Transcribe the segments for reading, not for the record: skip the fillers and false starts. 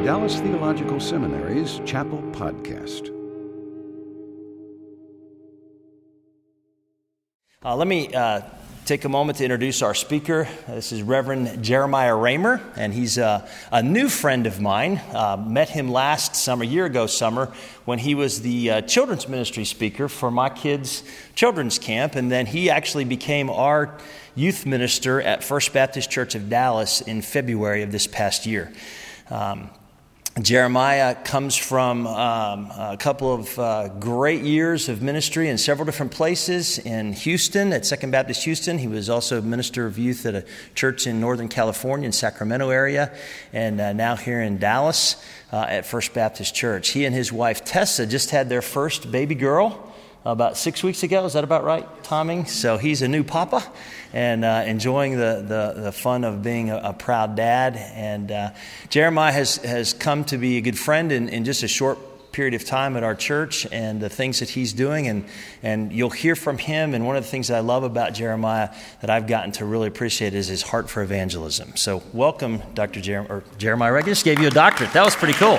Dallas Theological Seminary's Chapel Podcast. Let me take a moment to introduce our speaker. This is Reverend Jeremiah Raymer, and he's a new friend of mine. Met him last summer, a year ago summer, when he was the children's ministry speaker for my kids' children's camp, and then he actually became our youth minister at First Baptist Church of Dallas in February of this past year. Jeremiah comes from a couple of great years of ministry in several different places. In Houston, at Second Baptist Houston, he was also minister of youth at a church in Northern California, in Sacramento area, and now here in Dallas at First Baptist Church. He and his wife Tessa just had their first baby girl about 6 weeks ago. Is that about right timing? So he's a new papa and enjoying the fun of being a proud dad. And Jeremiah has come to be a good friend in just a short period of time at our church, and the things that he's doing. And you'll hear from him. And one of the things that I love about Jeremiah that I've gotten to really appreciate is his heart for evangelism. So welcome, Dr. Jeremiah. I just gave you a doctorate. That was pretty cool.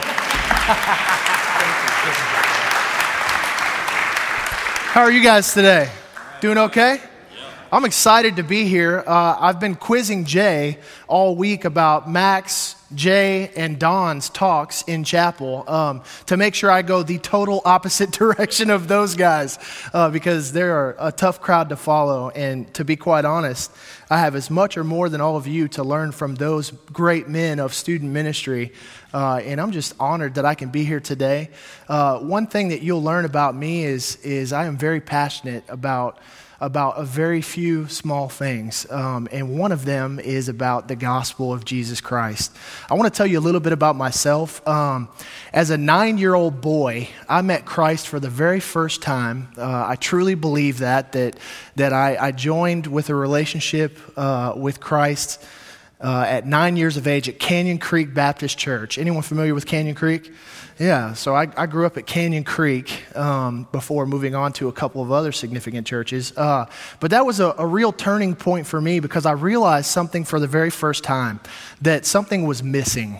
How are you guys today? Doing okay? I'm excited to be here. I've been quizzing Jay all week about Max, Jay, and Don's talks in chapel to make sure I go the total opposite direction of those guys because they're a tough crowd to follow. And to be quite honest, I have as much or more than all of you to learn from those great men of student ministry. And I'm just honored that I can be here today. One thing that you'll learn about me is I am very passionate about a very few small things. And one of them is about the gospel of Jesus Christ. I want to tell you a little bit about myself. As a 9-year-old boy, I met Christ for the very first time. I truly believe that I joined with a relationship with Christ at 9 years of age at Canyon Creek Baptist Church. Anyone familiar with Canyon Creek? Yeah, so I grew up at Canyon Creek before moving on to a couple of other significant churches. But that was a real turning point for me because I realized something for the very first time, that something was missing.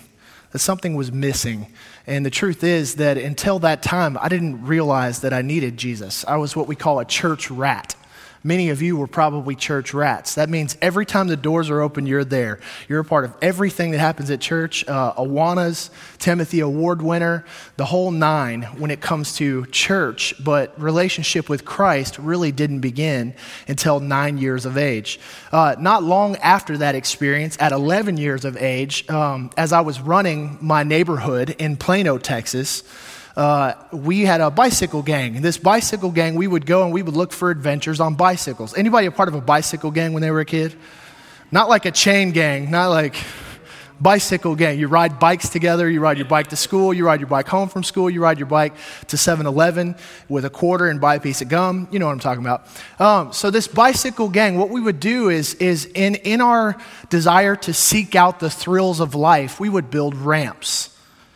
And the truth is that until that time, I didn't realize that I needed Jesus. I was what we call a church rat. Many of you were probably church rats. That means every time the doors are open, you're there. You're a part of everything that happens at church. Awana's Timothy Award winner, the whole nine when it comes to church. But relationship with Christ really didn't begin until 9 years of age. Not long after that experience, at 11 years of age, as I was running my neighborhood in Plano, Texas, we had a bicycle gang. And this bicycle gang, we would go and we would look for adventures on bicycles. Anybody a part of a bicycle gang when they were a kid? Not like a chain gang, not like bicycle gang. You ride bikes together, you ride your bike to school, you ride your bike home from school, you ride your bike to 7-Eleven with a quarter and buy a piece of gum. You know what I'm talking about. So this bicycle gang, what we would do is in our desire to seek out the thrills of life, we would build ramps.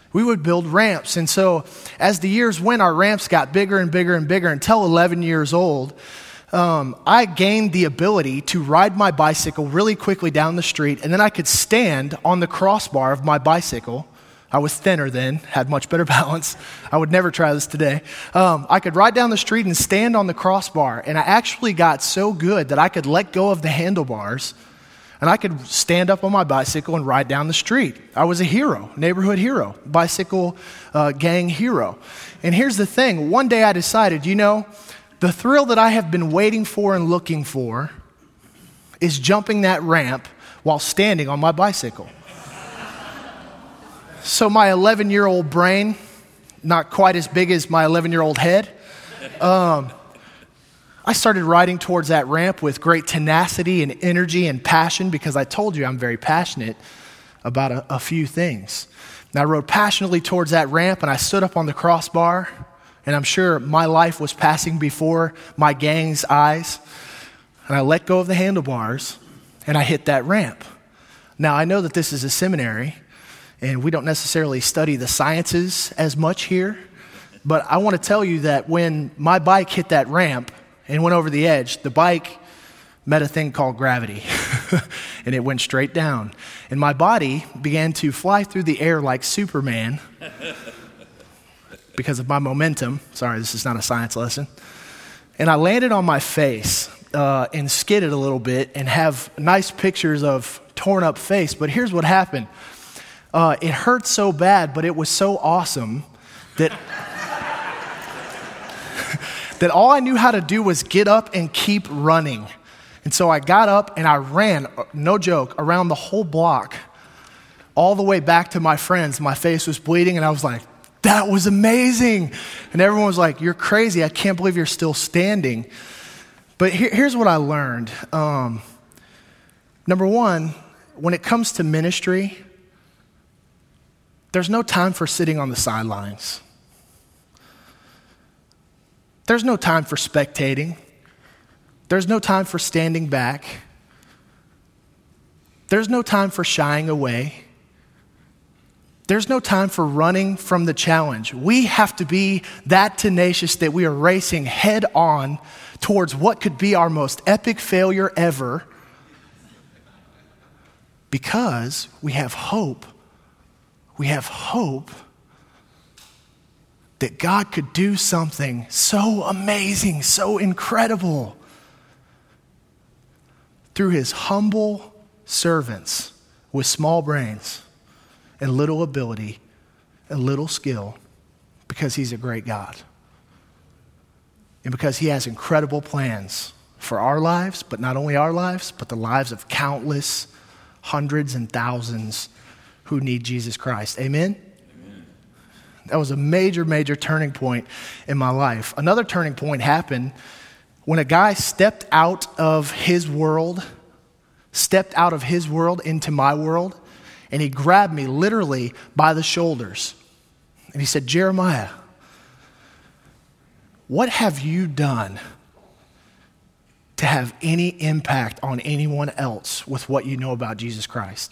And so as the years went, our ramps got bigger and bigger and bigger until 11 years old. I gained the ability to ride my bicycle really quickly down the street, and then I could stand on the crossbar of my bicycle. I was thinner then, had much better balance. I would never try this today. I could ride down the street and stand on the crossbar, and I actually got so good that I could let go of the handlebars and I could stand up on my bicycle and ride down the street. I was a hero, neighborhood hero, bicycle gang hero. And here's the thing. One day I decided, the thrill that I have been waiting for and looking for is jumping that ramp while standing on my bicycle. So my 11-year-old brain, not quite as big as my 11-year-old head, I started riding towards that ramp with great tenacity and energy and passion because I told you I'm very passionate about a few things. And I rode passionately towards that ramp and I stood up on the crossbar, and I'm sure my life was passing before my gang's eyes. And I let go of the handlebars and I hit that ramp. Now I know that this is a seminary and we don't necessarily study the sciences as much here, but I want to tell you that when my bike hit that ramp and went over the edge, the bike met a thing called gravity. and it went straight down. And my body began to fly through the air like Superman because of my momentum. Sorry, this is not a science lesson. And I landed on my face and skidded a little bit and have nice pictures of torn up face. But here's what happened. It hurt so bad, but it was so awesome that that all I knew how to do was get up and keep running. And so I got up and I ran, no joke, around the whole block, all the way back to my friends. My face was bleeding and I was like, that was amazing. And everyone was like, you're crazy. I can't believe you're still standing. But here's what I learned. Number one, when it comes to ministry, there's no time for sitting on the sidelines. There's no time for spectating. There's no time for standing back. There's no time for shying away. There's no time for running from the challenge. We have to be that tenacious that we are racing head on towards what could be our most epic failure ever, because we have hope. We have hope that God could do something so amazing, so incredible through his humble servants with small brains and little ability and little skill, because he's a great God. And because he has incredible plans for our lives, but not only our lives, but the lives of countless hundreds and thousands who need Jesus Christ. Amen? Amen. That was a major, major turning point in my life. Another turning point happened when a guy stepped out of his world into my world, and he grabbed me literally by the shoulders. And he said, Jeremiah, what have you done to have any impact on anyone else with what you know about Jesus Christ?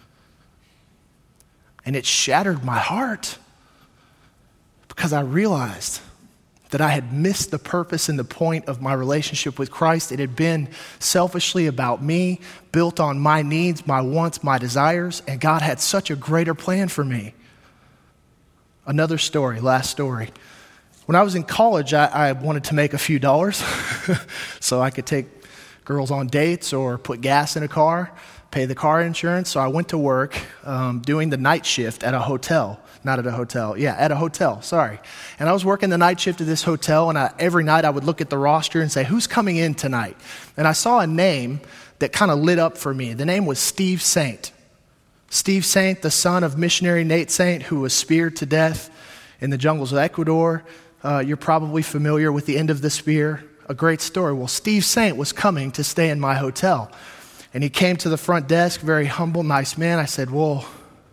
And it shattered my heart because I realized that I had missed the purpose and the point of my relationship with Christ. It had been selfishly about me, built on my needs, my wants, my desires, and God had such a greater plan for me. Another story, last story. When I was in college, I wanted to make a few dollars so I could take girls on dates or put gas in a car, pay the car insurance. So I went to work doing the night shift at a hotel. Not at a hotel. Yeah, at a hotel. Sorry. And I was working the night shift at this hotel, and every night I would look at the roster and say, who's coming in tonight? And I saw a name that kind of lit up for me. The name was Steve Saint. Steve Saint, the son of missionary Nate Saint, who was speared to death in the jungles of Ecuador. You're probably familiar with the end of the spear. A great story. Well, Steve Saint was coming to stay in my hotel. And he came to the front desk, very humble, nice man. I said, well,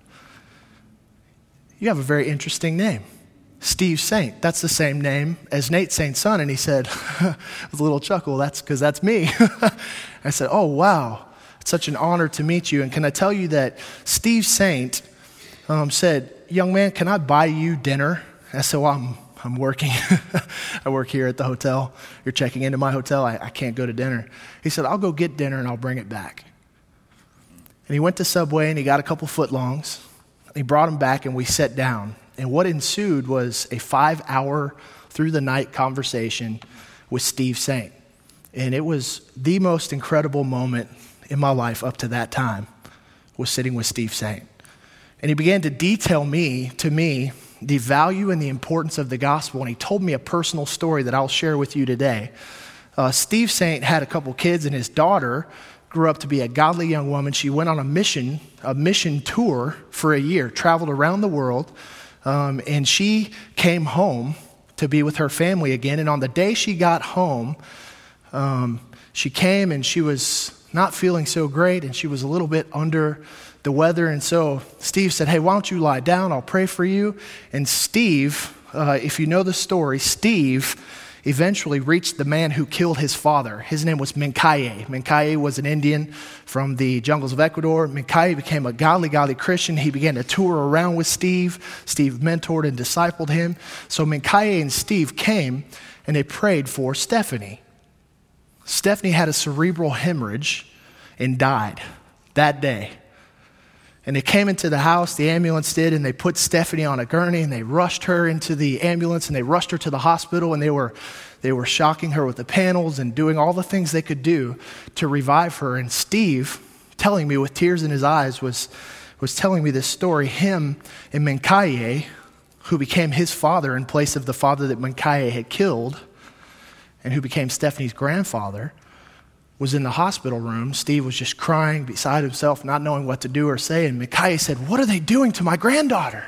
you have a very interesting name. Steve Saint. That's the same name as Nate Saint's son. And he said, with a little chuckle, that's because that's me. I said, oh, wow. It's such an honor to meet you. And can I tell you that Steve Saint said, young man, can I buy you dinner? I said, well, I'm working. I work here at the hotel. You're checking into my hotel. I can't go to dinner. He said, I'll go get dinner and I'll bring it back. And he went to Subway and he got a couple footlongs. He brought them back and we sat down. And what ensued was a 5-hour through the night conversation with Steve Saint. And it was the most incredible moment in my life up to that time, was sitting with Steve Saint. And he began to detail to me the value and the importance of the gospel. And he told me a personal story that I'll share with you today. Steve Saint had a couple kids, and his daughter grew up to be a godly young woman. She went on a mission tour for a year, traveled around the world, and she came home to be with her family again. And on the day she got home, she came and she was not feeling so great, and she was a little bit under the weather. And so Steve said, hey, why don't you lie down? I'll pray for you. And Steve, if you know the story, Steve eventually reached the man who killed his father. His name was Mincaye. Mincaye was an Indian from the jungles of Ecuador. Mincaye became a godly Christian. He began to tour around with Steve. Steve mentored and discipled him. So Mincaye and Steve came and they prayed for Stephanie. Stephanie had a cerebral hemorrhage, and died that day. And they came into the house, the ambulance did, and they put Stephanie on a gurney, and they rushed her into the ambulance, and they rushed her to the hospital, and they were shocking her with the panels and doing all the things they could do to revive her. And Steve, telling me with tears in his eyes, was telling me this story. Him and Menkaye, who became his father in place of the father that Menkaye had killed, and who became Stephanie's grandfather, was in the hospital room. Steve was just crying beside himself, not knowing what to do or say. And Menkaye said, "What are they doing to my granddaughter?"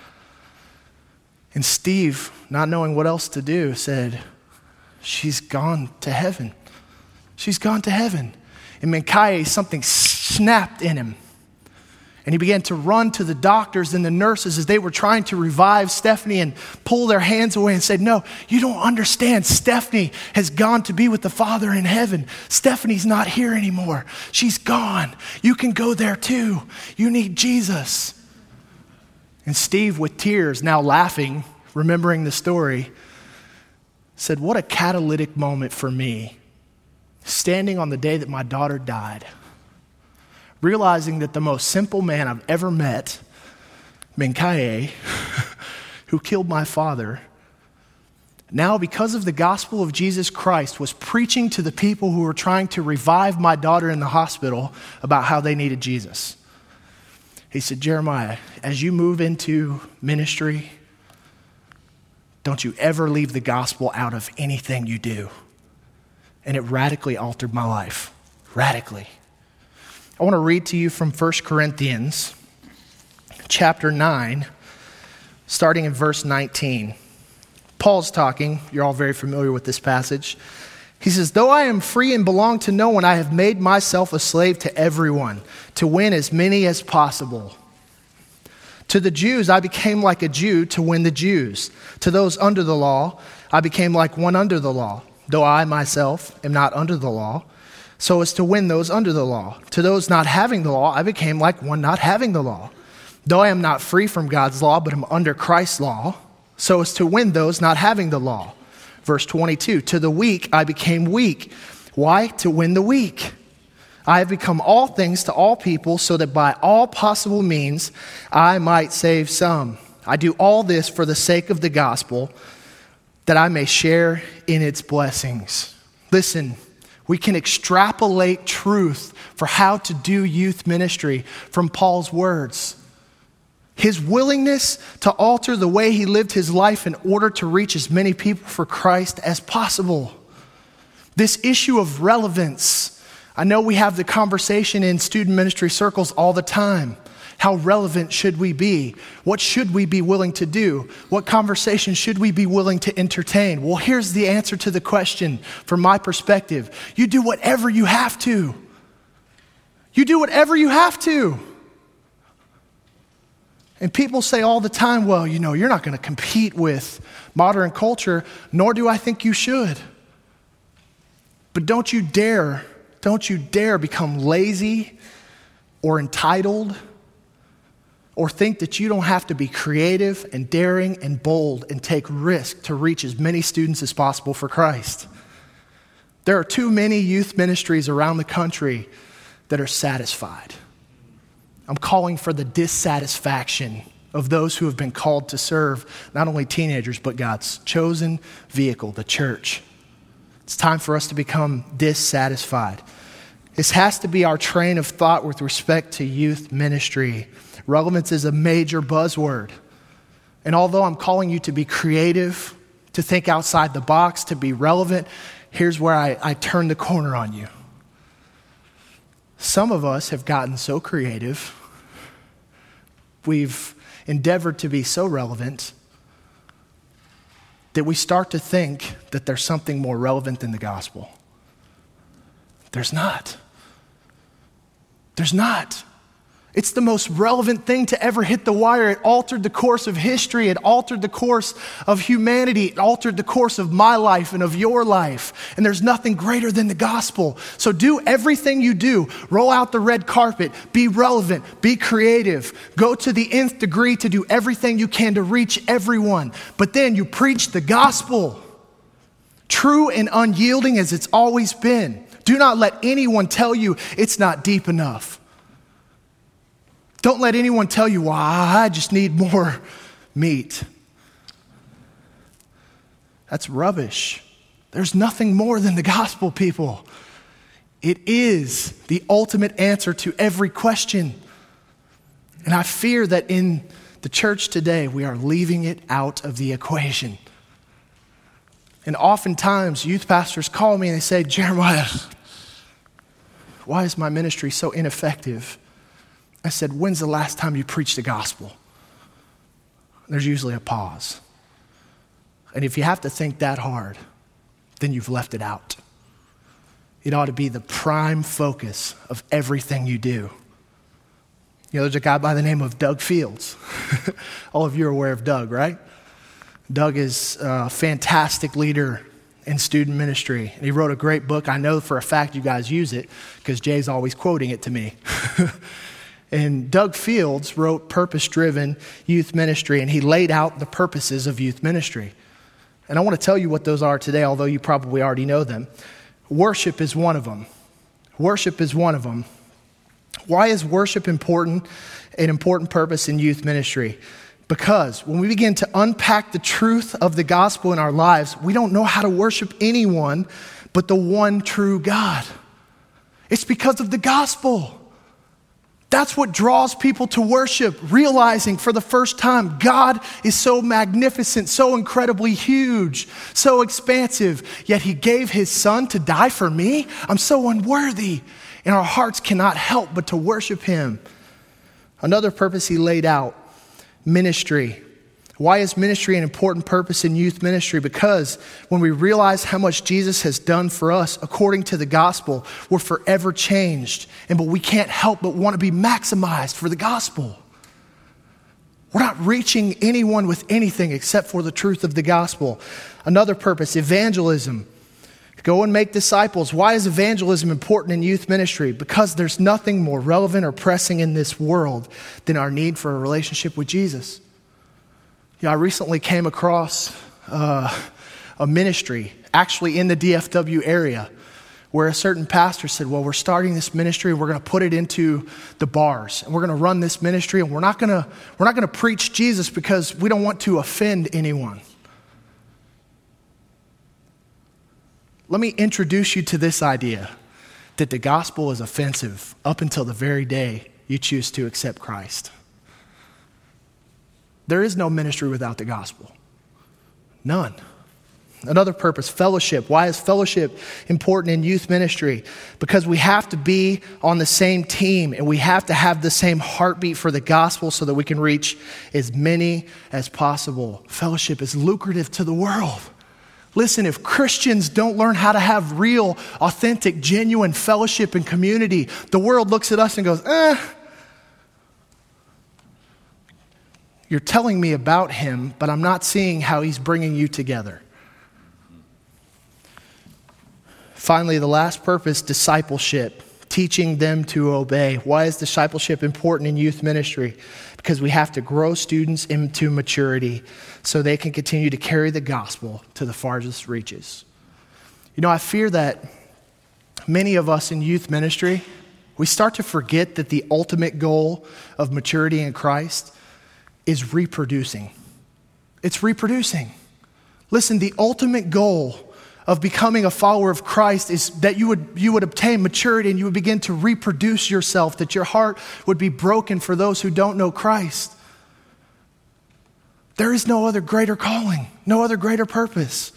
And Steve, not knowing what else to do, said, "She's gone to heaven. She's gone to heaven." And Menkaye, something snapped in him. And he began to run to the doctors and the nurses as they were trying to revive Stephanie and pull their hands away and said, "No, you don't understand. Stephanie has gone to be with the Father in heaven. Stephanie's not here anymore. She's gone. You can go there too. You need Jesus." And Steve, with tears, now laughing, remembering the story, said, "What a catalytic moment for me, standing on the day that my daughter died, realizing that the most simple man I've ever met, Menkaye, who killed my father, now because of the gospel of Jesus Christ was preaching to the people who were trying to revive my daughter in the hospital about how they needed Jesus." He said, "Jeremiah, as you move into ministry, don't you ever leave the gospel out of anything you do." And it radically altered my life. Radically. I want to read to you from 1 Corinthians chapter 9, starting in verse 19. Paul's talking. You're all very familiar with this passage. He says, "Though I am free and belong to no one, I have made myself a slave to everyone, to win as many as possible. To the Jews, I became like a Jew to win the Jews. To those under the law, I became like one under the law, though I myself am not under the law, so as to win those under the law. To those not having the law, I became like one not having the law. Though I am not free from God's law, but am under Christ's law, so as to win those not having the law." Verse 22, "To the weak I became weak." Why? To win the weak. "I have become all things to all people, so that by all possible means I might save some. I do all this for the sake of the gospel, that I may share in its blessings." Listen, we can extrapolate truth for how to do youth ministry from Paul's words. His willingness to alter the way he lived his life in order to reach as many people for Christ as possible. This issue of relevance. I know we have the conversation in student ministry circles all the time. How relevant should we be? What should we be willing to do? What conversation should we be willing to entertain? Well, here's the answer to the question from my perspective. You do whatever you have to. You do whatever you have to. And people say all the time, "Well, you're not going to compete with modern culture," nor do I think you should. But don't you dare become lazy or entitled or think that you don't have to be creative and daring and bold and take risk to reach as many students as possible for Christ. There are too many youth ministries around the country that are satisfied. I'm calling for the dissatisfaction of those who have been called to serve not only teenagers, but God's chosen vehicle, the church. It's time for us to become dissatisfied. This has to be our train of thought with respect to youth ministry. Relevance is a major buzzword. And although I'm calling you to be creative, to think outside the box, to be relevant, here's where I turn the corner on you. Some of us have gotten so creative, we've endeavored to be so relevant, that we start to think that there's something more relevant than the gospel. There's not. There's not. It's the most relevant thing to ever hit the wire. It altered the course of history. It altered the course of humanity. It altered the course of my life and of your life. And there's nothing greater than the gospel. So do everything you do. Roll out the red carpet. Be relevant. Be creative. Go to the nth degree to do everything you can to reach everyone. But then you preach the gospel. True and unyielding as it's always been. Do not let anyone tell you it's not deep enough. Don't let anyone tell you, well, I just need more meat. That's rubbish. There's nothing more than the gospel, people. It is the ultimate answer to every question. And I fear that in the church today, we are leaving it out of the equation. And oftentimes, youth pastors call me and they say, Jeremiah, why is my ministry so ineffective? I said, when's the last time you preached the gospel? There's usually a pause. And if you have to think that hard, then you've left it out. It ought to be the prime focus of everything you do. You know, there's a guy by the name of Doug Fields. All of you are aware of Doug, right? Doug is a fantastic leader in student ministry. And he wrote a great book. I know for a fact you guys use it because Jay's always quoting it to me. And Doug Fields wrote Purpose-Driven Youth Ministry, and he laid out the purposes of youth ministry. And I want to tell you what those are today, although you probably already know them. Worship is one of them. Worship is one of them. Why is worship important? An important purpose in youth ministry? Because when we begin to unpack the truth of the gospel in our lives, we don't know how to worship anyone but the one true God. It's because of the gospel. That's what draws people to worship, realizing for the first time God is so magnificent, so incredibly huge, so expansive, yet he gave his son to die for me. I'm so unworthy, and our hearts cannot help but to worship him. Another purpose he laid out, ministry. Why is ministry an important purpose in youth ministry? Because when we realize how much Jesus has done for us according to the gospel, we're forever changed. But we can't help but want to be maximized for the gospel. We're not reaching anyone with anything except for the truth of the gospel. Another purpose, evangelism. Go and make disciples. Why is evangelism important in youth ministry? Because there's nothing more relevant or pressing in this world than our need for a relationship with Jesus. I recently came across a ministry, actually in the DFW area, where a certain pastor said, well, we're starting this ministry, we're going to put it into the bars, and we're going to run this ministry, and we're not going to preach Jesus because we don't want to offend anyone. Let me introduce you to this idea, that the gospel is offensive up until the very day you choose to accept Christ. There is no ministry without the gospel. None. Another purpose, fellowship. Why is fellowship important in youth ministry? Because we have to be on the same team and we have to have the same heartbeat for the gospel so that we can reach as many as possible. Fellowship is lucrative to the world. Listen, if Christians don't learn how to have real, authentic, genuine fellowship and community, the world looks at us and goes, you're telling me about him, but I'm not seeing how he's bringing you together. Finally, the last purpose, discipleship, teaching them to obey. Why is discipleship important in youth ministry? Because we have to grow students into maturity so they can continue to carry the gospel to the farthest reaches. You know, I fear that many of us in youth ministry, we start to forget that the ultimate goal of maturity in Christ is reproducing. It's reproducing. Listen, the ultimate goal of becoming a follower of Christ is that you would obtain maturity and you would begin to reproduce yourself, that your heart would be broken for those who don't know Christ. There is no other greater calling, no other greater purpose.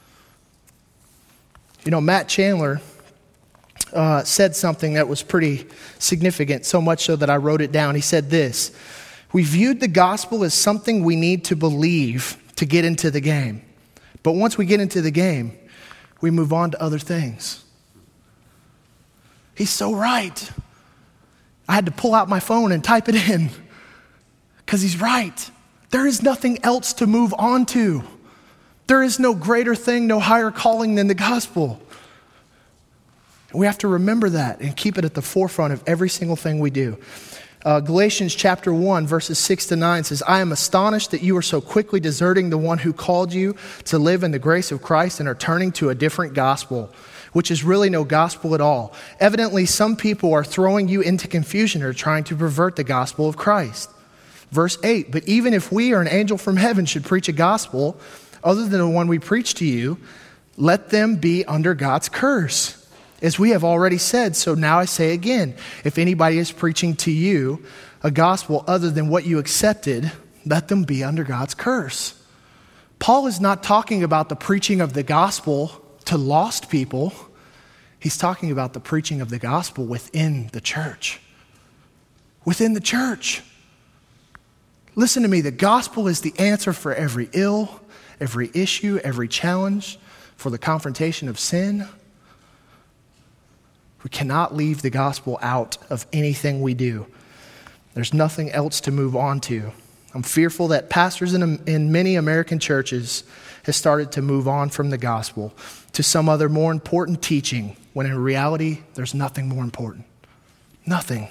You know, Matt Chandler said something that was pretty significant, so much so that I wrote it down. He said this: we viewed the gospel as something we need to believe to get into the game. But once we get into the game, we move on to other things. He's so right. I had to pull out my phone and type it in because he's right. There is nothing else to move on to. There is no greater thing, no higher calling than the gospel. We have to remember that and keep it at the forefront of every single thing we do. Galatians chapter 1, verses 6-9 says, I am astonished that you are so quickly deserting the one who called you to live in the grace of Christ and are turning to a different gospel, which is really no gospel at all. Evidently, some people are throwing you into confusion or trying to pervert the gospel of Christ. Verse 8, but even if we or an angel from heaven should preach a gospel other than the one we preach to you, let them be under God's curse. As we have already said, so now I say again, if anybody is preaching to you a gospel other than what you accepted, let them be under God's curse. Paul is not talking about the preaching of the gospel to lost people. He's talking about the preaching of the gospel within the church. Within the church. Listen to me, the gospel is the answer for every ill, every issue, every challenge, for the confrontation of sin. We cannot leave the gospel out of anything we do. There's nothing else to move on to. I'm fearful that pastors in many American churches have started to move on from the gospel to some other more important teaching, when in reality, there's nothing more important. Nothing.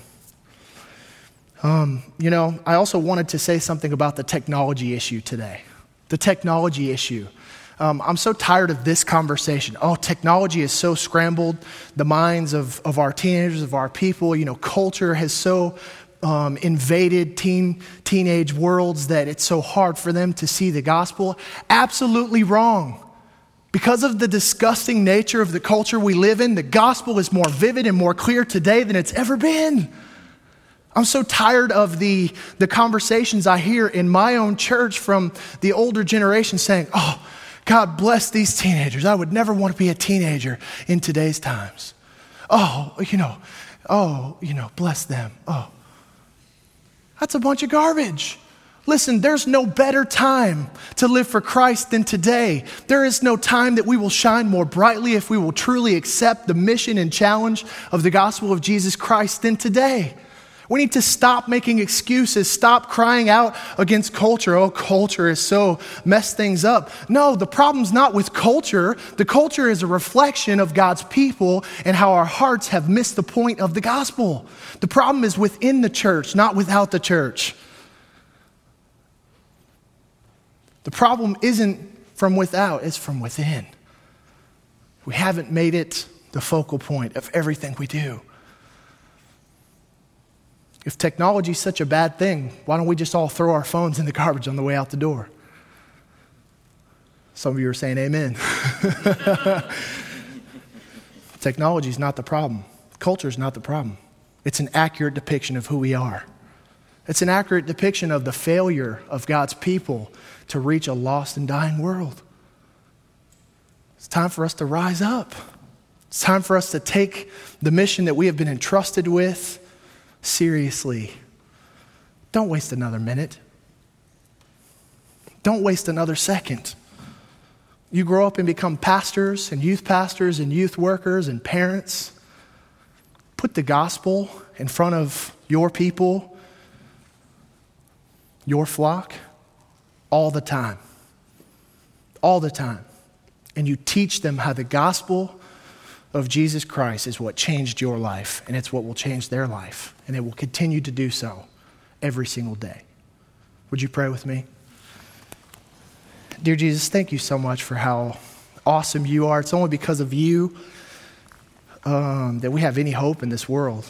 I also wanted to say something about the technology issue today. The technology issue. I'm so tired of this conversation. Oh, technology is so scrambled the minds of our teenagers, of our people. Culture has so invaded teenage worlds that it's so hard for them to see the gospel. Absolutely wrong. Because of the disgusting nature of the culture we live in, the gospel is more vivid and more clear today than it's ever been. I'm so tired of the conversations I hear in my own church from the older generation saying, oh, God bless these teenagers. I would never want to be a teenager in today's times. Bless them. Oh, that's a bunch of garbage. Listen, there's no better time to live for Christ than today. There is no time that we will shine more brightly if we will truly accept the mission and challenge of the gospel of Jesus Christ than today. We need to stop making excuses, stop crying out against culture. Oh, culture is so messed things up. No, the problem's not with culture. The culture is a reflection of God's people and how our hearts have missed the point of the gospel. The problem is within the church, not without the church. The problem isn't from without, it's from within. We haven't made it the focal point of everything we do. If technology is such a bad thing, why don't we just all throw our phones in the garbage on the way out the door? Some of you are saying amen. Technology is not the problem. Culture is not the problem. It's an accurate depiction of who we are. It's an accurate depiction of the failure of God's people to reach a lost and dying world. It's time for us to rise up. It's time for us to take the mission that we have been entrusted with seriously. Don't waste another minute. Don't waste another second. You grow up and become pastors and youth workers and parents. Put the gospel in front of your people, your flock, all the time. All the time. And you teach them how the gospel of Jesus Christ is what changed your life, and it's what will change their life, and it will continue to do so every single day. Would you pray with me? Dear Jesus, thank you so much for how awesome you are. It's only because of you that we have any hope in this world.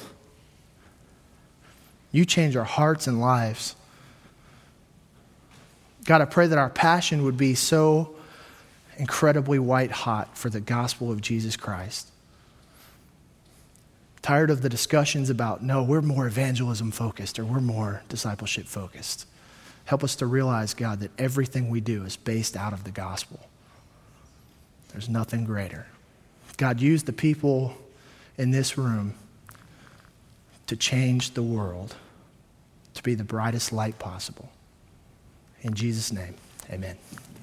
You change our hearts and lives. God, I pray that our passion would be so incredibly white hot for the gospel of Jesus Christ. Tired of the discussions about, no, we're more evangelism focused or we're more discipleship focused. Help us to realize, God, that everything we do is based out of the gospel. There's nothing greater. God, use the people in this room to change the world, to be the brightest light possible. In Jesus' name, amen.